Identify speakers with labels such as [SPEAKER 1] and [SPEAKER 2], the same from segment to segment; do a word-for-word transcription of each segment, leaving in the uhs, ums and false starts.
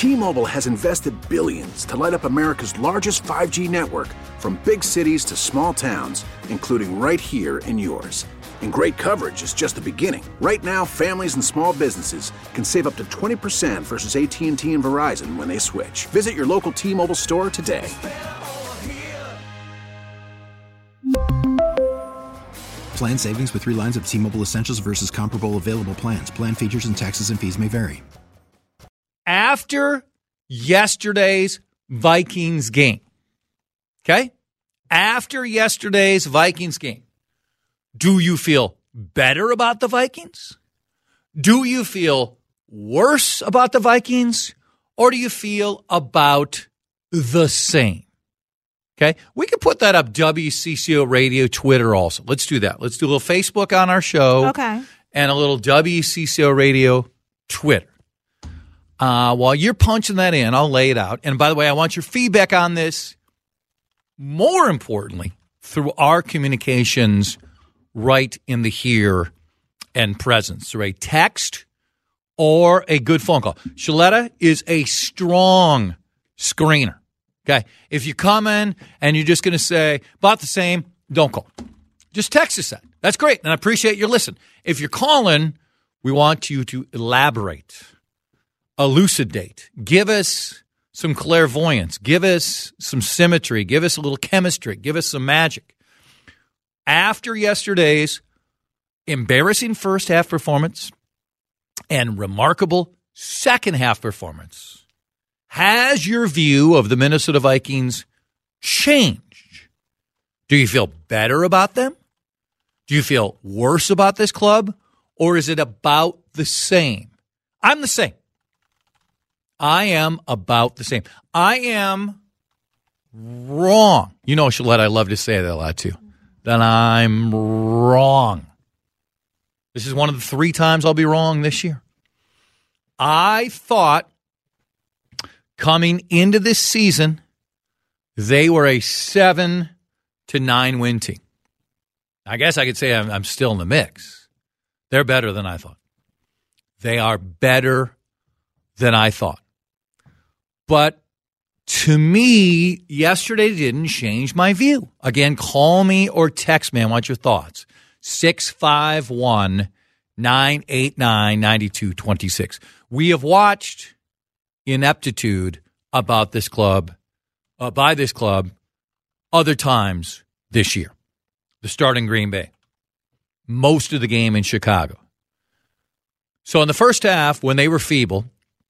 [SPEAKER 1] T-Mobile has invested billions to light up America's largest five G network, from big cities to small towns, including right here in yours. And great coverage is just the beginning. Right now, families and small businesses can save up to twenty percent versus A T and T and Verizon when they switch. Visit your local T-Mobile store today.
[SPEAKER 2] Plan savings with three lines of T-Mobile Essentials versus comparable available plans. Plan features and taxes and fees may vary.
[SPEAKER 3] After yesterday's Vikings game, okay? After yesterday's Vikings game, do you feel better about the Vikings? Do you feel worse about the Vikings? Or do you feel about the same? Okay, we could put that up W C C O Radio, Twitter also. Let's do that. Let's do a little Facebook on our show.
[SPEAKER 4] Okay.
[SPEAKER 3] And a little W C C O Radio, Twitter. Uh, while you're punching that in, I'll lay it out. And by the way, I want your feedback on this, more importantly, through our communications right in the here and present. Through a text or a good phone call. Shaletta is a strong screener. Okay, if you come in and you're just going to say about the same, don't call. Just text us that. That's great, and I appreciate your listen. If you're calling, we want you to elaborate, elucidate, give us some clairvoyance, give us some symmetry, give us a little chemistry, give us some magic. After yesterday's embarrassing first half performance and remarkable second half performance, has your view of the Minnesota Vikings changed? Do you feel better about them? Do you feel worse about this club? Or is it about the same? I'm the same. I am about the same. I am wrong. You know, Shalette, I love to say that a lot too. That I'm wrong. This is one of the three times I'll be wrong this year. I thought coming into this season, they were a seven to nine win team. I guess I could say I'm, I'm still in the mix. They're better than I thought. They are better than I thought. But to me, yesterday didn't change my view. Again, call me or text me. I want your thoughts. six five one, nine eight nine, nine two two six. We have watched ineptitude about this club, uh, by this club, other times this year. The start in Green Bay. Most of the game in Chicago. So in the first half, when they were feeble,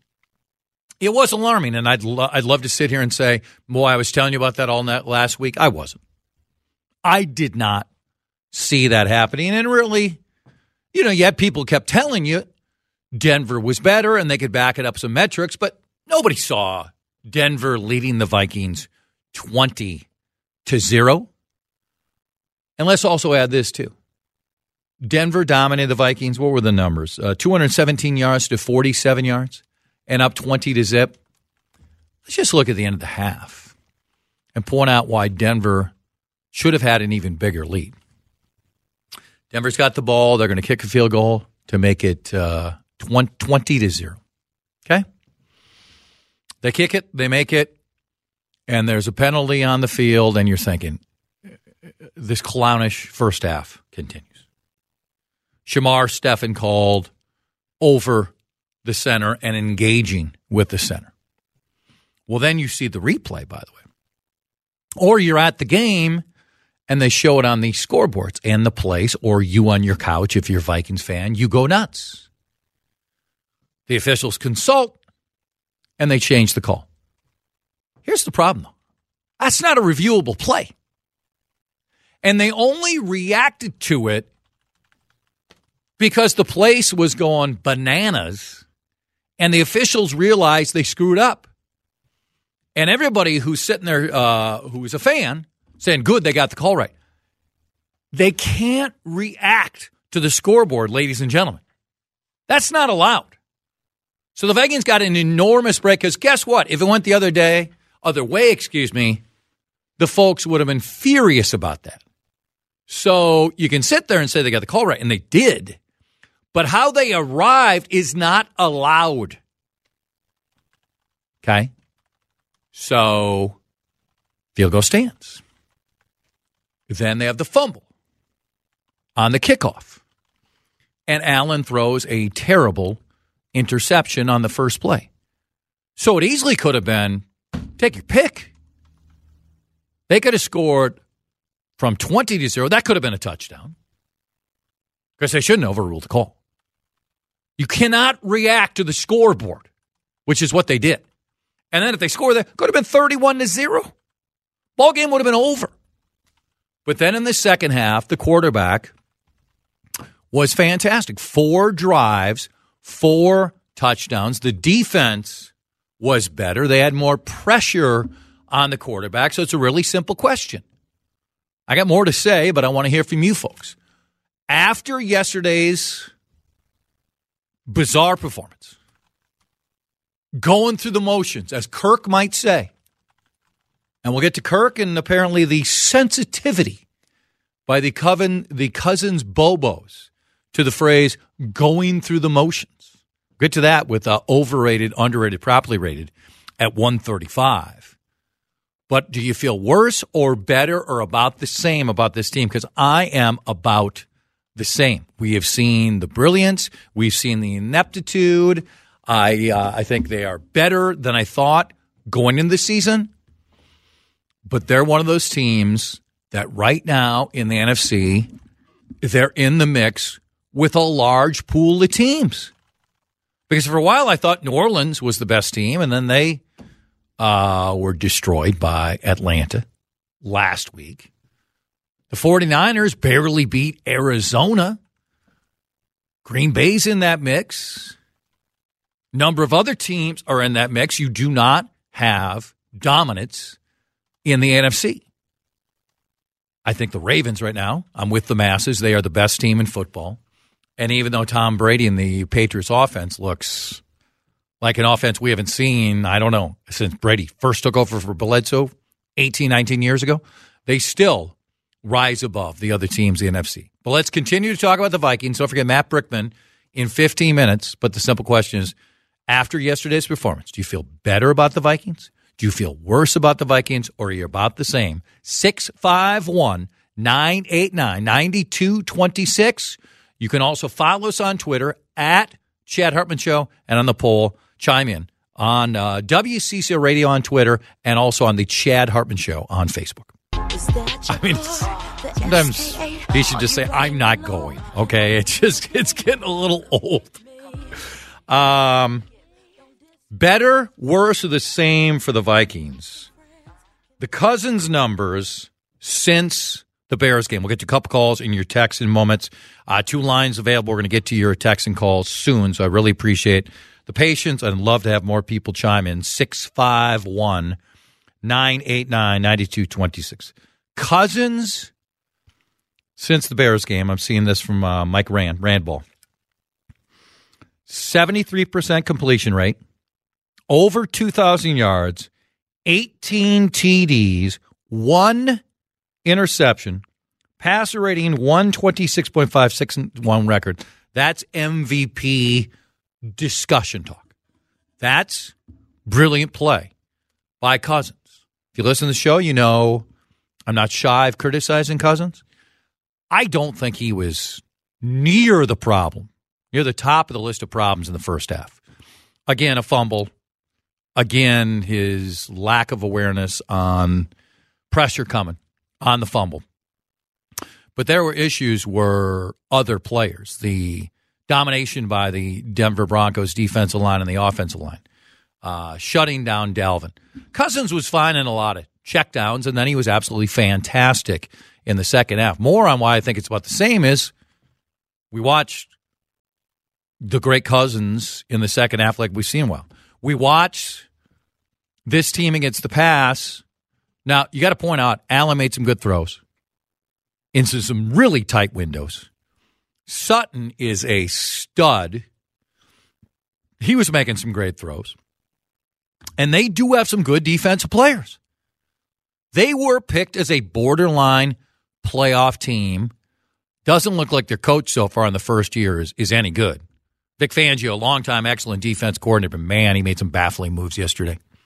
[SPEAKER 3] it was alarming, and I'd, lo- I'd love to sit here and say, boy, I was telling you about that all that last week. I wasn't. I did not see that happening, and really, you know, you had people kept telling you Denver was better, and they could back it up some metrics, but nobody saw Denver leading the Vikings twenty to zero. And let's also add this, too. Denver dominated the Vikings. What were the numbers? Uh, two hundred seventeen yards to forty-seven yards and up twenty to zip. Let's just look at the end of the half and point out why Denver should have had an even bigger lead. Denver's got the ball. They're going to kick a field goal to make it uh, twenty to zero. Okay? They kick it, they make it, and there's a penalty on the field, and you're thinking, this clownish first half continues. Shamar Stephen called over the center and engaging with the center. Well, then you see the replay, by the way. Or you're at the game, and they show it on the scoreboards and the place, or you on your couch, if you're a Vikings fan, you go nuts. The officials consult, and they change the call. Here's the problem, though. That's not a reviewable play. And they only reacted to it because the place was going bananas, and the officials realized they screwed up. And everybody who's sitting there, uh, who's a fan, saying, good, they got the call right. They can't react to the scoreboard, ladies and gentlemen. That's not allowed. So the Vikings got an enormous break because guess what? If it went the other day, other way, excuse me, the folks would have been furious about that. So you can sit there and say they got the call right, and they did. But how they arrived is not allowed. Okay? So, field goal stands. Then they have the fumble on the kickoff. And Allen throws a terrible interception on the first play. So it easily could have been, take your pick. They could have scored from twenty to zero. That could have been a touchdown. Because they shouldn't have overruled the call. You cannot react to the scoreboard, which is what they did. And then if they score that, could have been thirty-one to zero. Ball game would have been over. But then in the second half, the quarterback was fantastic. Four drives, four touchdowns. The defense was better. They had more pressure on the quarterback. So it's a really simple question. I got more to say, but I want to hear from you folks. After yesterday's bizarre performance, going through the motions, as Kirk might say, and we'll get to Kirk and apparently the sensitivity by the, coven, the Cousins Bobos to the phrase going through the motions. We'll get to that with uh, overrated, underrated, properly rated at one thirty-five. But do you feel worse or better or about the same about this team? Because I am about the same. We have seen the brilliance. We've seen the ineptitude. I uh, I think they are better than I thought going into the season. But they're one of those teams that right now in the N F C, they're in the mix with a large pool of teams. Because for a while I thought New Orleans was the best team, and then they uh, were destroyed by Atlanta last week. The 49ers barely beat Arizona. Green Bay's in that mix. Number of other teams are in that mix. You do not have dominance in the N F C. I think the Ravens right now, I'm with the masses. They are the best team in football. And even though Tom Brady and the Patriots offense looks like an offense we haven't seen, I don't know, since Brady first took over for Bledsoe eighteen, nineteen years ago, they still rise above the other teams in the N F C. But let's continue to talk about the Vikings. Don't forget Matt Brickman in fifteen minutes. But the simple question is, after yesterday's performance, do you feel better about the Vikings? Do you feel worse about the Vikings, or are you about the same? six five one, nine eight nine, nine two two six. You can also follow us on Twitter at Chad Hartman Show, and on the poll, chime in on uh, W C C O Radio on Twitter and also on the Chad Hartman Show on Facebook. I mean, sometimes he should just say, I'm not going, okay? It's just, it's getting a little old. Um, better, worse, or the same for the Vikings? The Cousins numbers since the Bears game. We'll get to a couple calls in your texts in moments. Uh, two lines available. We're going to get to your texts and calls soon, so I really appreciate the patience. I'd love to have more people chime in. six five one, nine eight nine, nine two two six. Cousins since the Bears game. I'm seeing this from uh, Mike Rand, Randball. seventy-three percent completion rate, over two thousand yards, eighteen T Ds, one interception, passer rating one twenty-six point five six one record. That's M V P discussion talk. That's brilliant play by Cousins. If you listen to the show, you know I'm not shy of criticizing Cousins. I don't think he was near the problem, near the top of the list of problems in the first half. Again, a fumble. Again, his lack of awareness on pressure coming on the fumble. But there were issues where other players, the domination by the Denver Broncos defensive line and the offensive line, uh, shutting down Dalvin. Cousins was fine in a lot of checkdowns, and then he was absolutely fantastic in the second half. More on why I think it's about the same is we watched the great Cousins in the second half like we've seen well. We watched this team against the pass. Now, you got to point out, Allen made some good throws into some really tight windows. Sutton is a stud. He was making some great throws. And they do have some good defensive players. They were picked as a borderline playoff team. Doesn't look like their coach so far in the first year is, is any good. Vic Fangio, a longtime excellent defense coordinator, but man, he made some baffling moves yesterday.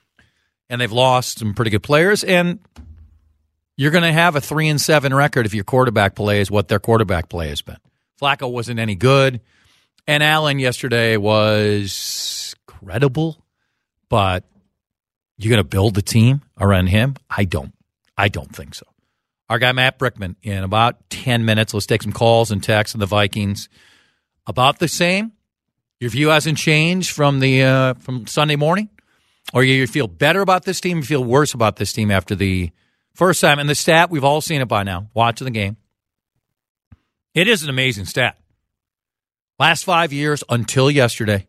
[SPEAKER 3] and they've lost some pretty good players, and you're going to have a three and seven record if your quarterback play is what their quarterback play has been. Flacco wasn't any good, and Allen yesterday was credible, but you're going to build the team around him? I don't. I don't think so. Our guy Matt Brickman in about ten minutes. Let's take some calls and texts on the Vikings. About the same. Your view hasn't changed from the uh, from Sunday morning, or you feel better about this team, you feel worse about this team after the first time. And the stat, we've all seen it by now, watching the game. It is an amazing stat. Last five years until yesterday,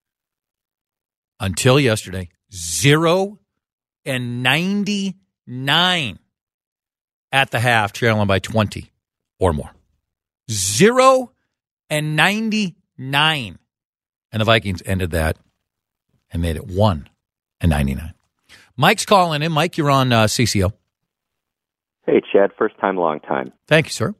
[SPEAKER 3] until yesterday, zero and ninety-nine at the half, trailing by twenty or more. Zero and ninety-nine. And the Vikings ended that and made it one and ninety-nine. Mike's calling in. Mike, you're on uh, C C O.
[SPEAKER 4] Hey, Chad. First time, long time.
[SPEAKER 3] Thank you, sir.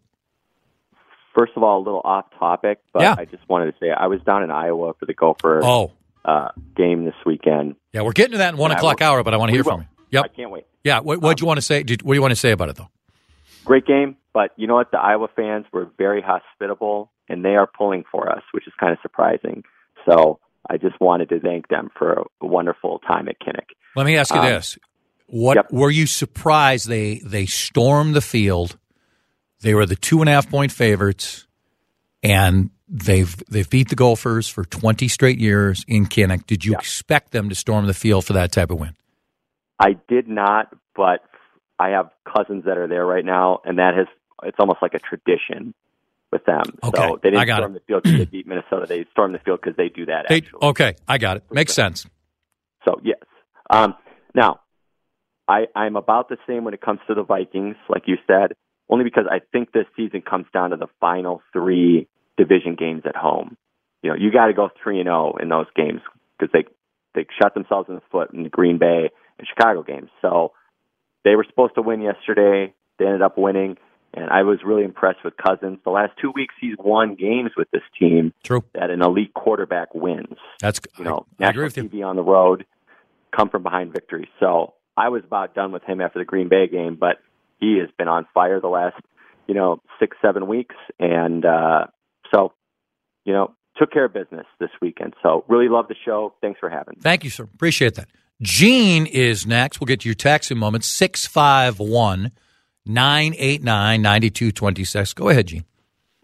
[SPEAKER 4] First of all, a little off topic, but
[SPEAKER 3] yeah.
[SPEAKER 4] I just wanted to say I was down in Iowa for the Gopher
[SPEAKER 3] oh.
[SPEAKER 4] uh, game this weekend.
[SPEAKER 3] Yeah, we're getting to that in one o'clock hour, but I want to hear
[SPEAKER 4] will.
[SPEAKER 3] from you. Yep.
[SPEAKER 4] I can't wait.
[SPEAKER 3] Yeah, what do um, you want to say? Did, what do you want to say about it, though?
[SPEAKER 4] Great game, but you know what? The Iowa fans were very hospitable, and they are pulling for us, which is kind of surprising. So I just wanted to thank them for a wonderful time at Kinnick.
[SPEAKER 3] Let me ask you um, this. What yep. Were you surprised they, they stormed the field? They were the two and a half point favorites, and they've they've beat the Gophers for twenty straight years in Kinnick. Did you yeah. expect them to storm the field for that type of win?
[SPEAKER 4] I did not, but I have cousins that are there right now, and that has it's almost like a tradition with them.
[SPEAKER 3] Okay.
[SPEAKER 4] So they didn't
[SPEAKER 3] it.
[SPEAKER 4] storm the field because they beat Minnesota. They stormed the field because they do that,
[SPEAKER 3] they,
[SPEAKER 4] actually.
[SPEAKER 3] Okay, I got it. Makes sense.
[SPEAKER 4] So, yes. Um, now, I, I'm about the same when it comes to the Vikings, like you said, only because I think this season comes down to the final three division games at home. You know, you got to go three and oh in those games because they, they shot themselves in the foot in the Green Bay and Chicago games. So they were supposed to win yesterday. They ended up winning, and I was really impressed with Cousins. The last two weeks, he's won games with this team.
[SPEAKER 3] True.
[SPEAKER 4] That an elite quarterback wins.
[SPEAKER 3] That's
[SPEAKER 4] you know,
[SPEAKER 3] I, I
[SPEAKER 4] national T V on the road, come from behind victory. So I was about done with him after the Green Bay game, but he has been on fire the last, you know, six, seven weeks, and uh, so, you know, took care of business this weekend. So really love the show. Thanks for having me.
[SPEAKER 3] Thank you, sir. Appreciate that. Gene is next. We'll get to your text in a moment. six five one, nine eight nine, nine two two six. Go ahead, Gene.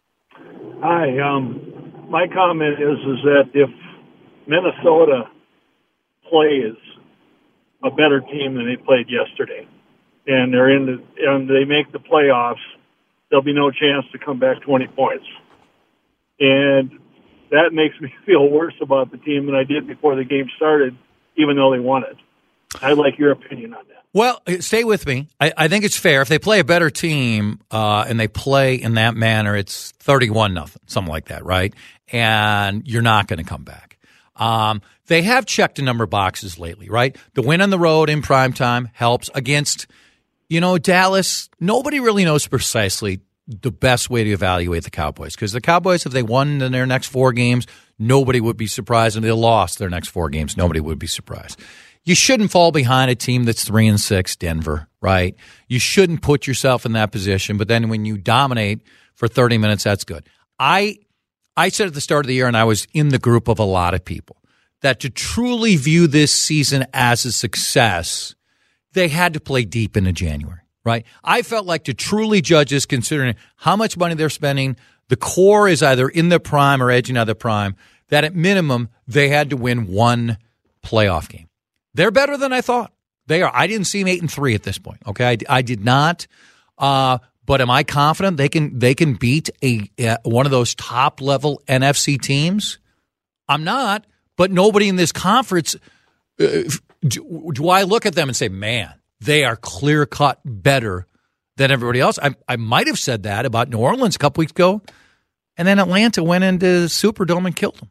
[SPEAKER 5] Hi. Um, my comment is is that if Minnesota plays a better team than they played yesterday, and they're in the, and they make the playoffs, there'll be no chance to come back twenty points. And that makes me feel worse about the team than I did before the game started, even though they won it. I'd like your opinion on that.
[SPEAKER 3] Well, stay with me. I, I think it's fair. If they play a better team uh, and they play in that manner, it's thirty-one nothing, something like that, right? And you're not going to come back. Um, they have checked a number of boxes lately, right? The win on the road in primetime helps against, you know, Dallas. Nobody really knows precisely the best way to evaluate the Cowboys, because the Cowboys, if they won in their next four games, nobody would be surprised, and they lost their next four games, nobody would be surprised. You shouldn't fall behind a team that's three and six, Denver, right? You shouldn't put yourself in that position, but then when you dominate for thirty minutes, that's good. I I said at the start of the year, and I was in the group of a lot of people, that to truly view this season as a success, they had to play deep into January, right? I felt like to truly judge this, considering how much money they're spending, the core is either in their prime or edging out of their prime, that at minimum they had to win one playoff game. They're better than I thought. They are. I didn't see them eight and three at this point. Okay, I, I did not. Uh, but am I confident they can they can beat a uh, one of those top level N F C teams? I'm not. But nobody in this conference. Uh, do, do I look at them and say, man, they are clear cut better than everybody else? I I might have said that about New Orleans a couple weeks ago, and then Atlanta went into the Superdome and killed them.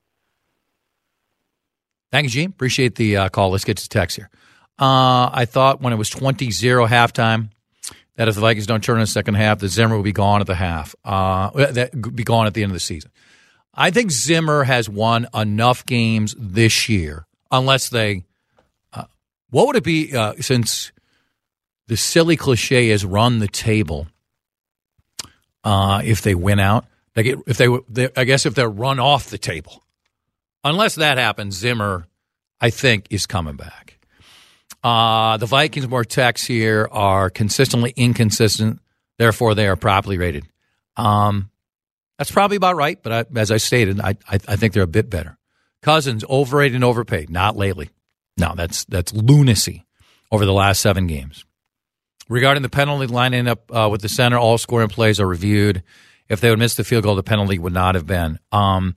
[SPEAKER 3] Thank you, Gene. Appreciate the uh, call. Let's get to text here. Uh, I thought when it was twenty zero halftime that if the Vikings don't turn in the second half, that Zimmer will be gone at the half. Uh, that be gone at the end of the season. I think Zimmer has won enough games this year, unless they uh, What would it be uh, since the silly cliche is run the table uh, if they win out? Like it, if they, they, I guess if they're run off the table. Unless that happens, Zimmer, I think, is coming back. Uh, the Vikings, more texts here, are consistently inconsistent. Therefore, they are properly rated. Um, that's probably about right, but I, as I stated, I, I, I think they're a bit better. Cousins, overrated and overpaid. Not lately. No, that's that's lunacy over the last seven games. Regarding the penalty lining up uh, with the center, all scoring plays are reviewed. If they would miss the field goal, the penalty would not have been. Um,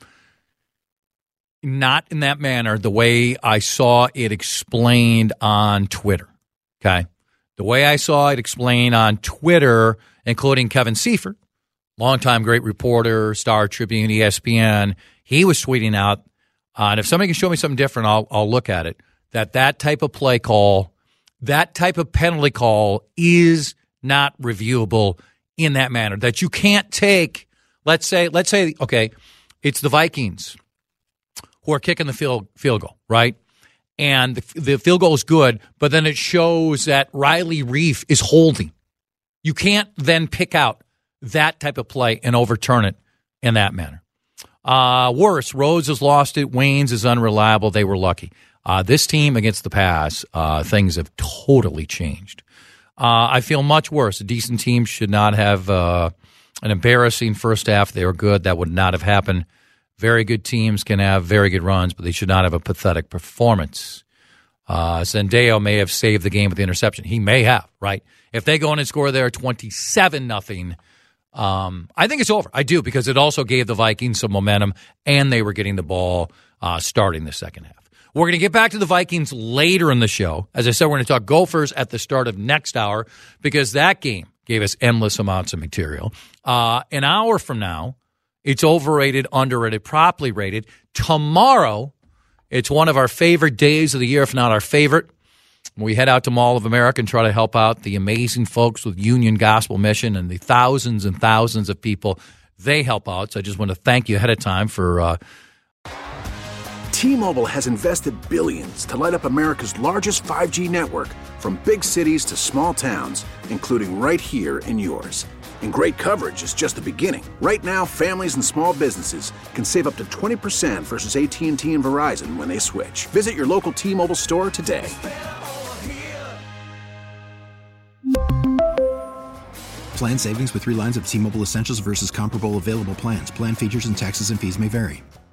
[SPEAKER 3] not in that manner, the way I saw it explained on Twitter. Okay? The way I saw it explained on Twitter, including Kevin Seifert, longtime great reporter, Star Tribune, E S P N, he was tweeting out, uh, and if somebody can show me something different, I'll, I'll look at it, that that type of play call, that type of penalty call is not reviewable in that manner. That you can't take, let's say, let's say, okay, it's the Vikings who are kicking the field field goal, right? And the, the field goal is good, but then it shows that Riley Reif is holding. You can't then pick out that type of play and overturn it in that manner. Uh, worse, Rhodes has lost it. Waynes is unreliable. They were lucky. Uh, this team against the pass, uh, things have totally changed. Uh, I feel much worse. A decent team should not have uh, an embarrassing first half. They were good. That would not have happened. Very good teams can have very good runs, but they should not have a pathetic performance. Uh, Zendaya may have saved the game with the interception. He may have, right? If they go in and score there twenty-seven nothing, um, I think it's over. I do, because it also gave the Vikings some momentum, and they were getting the ball uh, starting the second half. We're going to get back to the Vikings later in the show. As I said, we're going to talk Gophers at the start of next hour, because that game gave us endless amounts of material. Uh, an hour from now, it's overrated, underrated, properly rated. Tomorrow, it's one of our favorite days of the year, if not our favorite. We head out to Mall of America and try to help out the amazing folks with Union Gospel Mission and the thousands and thousands of people they help out. So I just want to thank you ahead of time for uh,
[SPEAKER 1] T-Mobile has invested billions to light up America's largest five G network, from big cities to small towns, including right here in yours. And great coverage is just the beginning. Right now, families and small businesses can save up to twenty percent versus A T and T and Verizon when they switch. Visit your local T-Mobile store today.
[SPEAKER 2] Plan savings with three lines of T-Mobile Essentials versus comparable available plans. Plan features and taxes and fees may vary.